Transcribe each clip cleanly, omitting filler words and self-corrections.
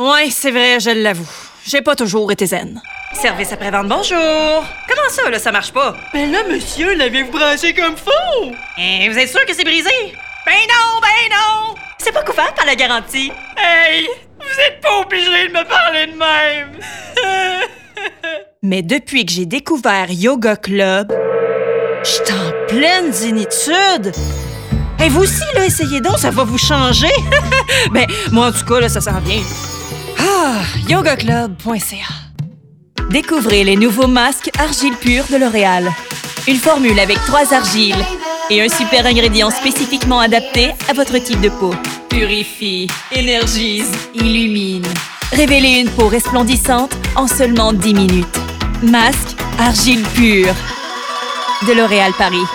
Ouais, c'est vrai, je l'avoue. J'ai pas toujours été zen. Service après-vente, bonjour! Comment ça, là, ça marche pas? Ben là, monsieur, l'avez-vous branché comme faux? Vous êtes sûr que c'est brisé? Ben non! C'est pas couvert par la garantie. Hey! Vous êtes pas obligé de me parler de même! Mais depuis que j'ai découvert Yoga Club, j'suis en pleine zénitude. Et vous aussi, là, essayez donc, ça va vous changer. Ben, moi, en tout cas, là, ça s'en vient. yogaclub.ca. Découvrez les nouveaux masques argile pure de L'Oréal. Une formule avec 3 argiles et un super ingrédient spécifiquement adapté à votre type de peau. Purifie, énergise, illumine. Révélez une peau resplendissante en seulement 10 minutes. Masque argile pure de L'Oréal Paris.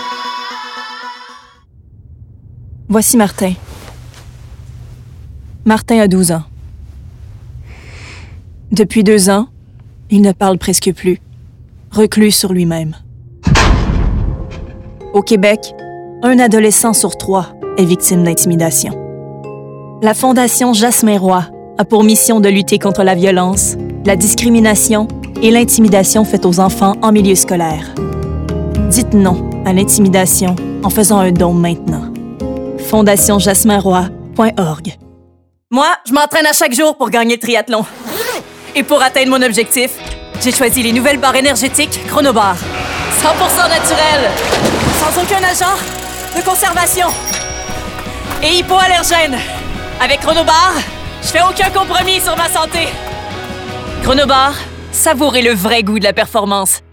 Voici Martin. Martin a 12 ans. Depuis 2 ans, il ne parle presque plus, reclus sur lui-même. Au Québec, un adolescent sur 3 est victime d'intimidation. La Fondation Jasmin Roy a pour mission de lutter contre la violence, la discrimination et l'intimidation faite aux enfants en milieu scolaire. Dites non à l'intimidation en faisant un don maintenant. FondationJasminRoy.org. Moi, je m'entraîne à chaque jour pour gagner le triathlon. Et pour atteindre mon objectif, j'ai choisi les nouvelles barres énergétiques Chronobar. 100% naturelles, sans aucun agent de conservation et hypoallergène. Avec Chronobar, je fais aucun compromis sur ma santé. Chronobar, savourez le vrai goût de la performance.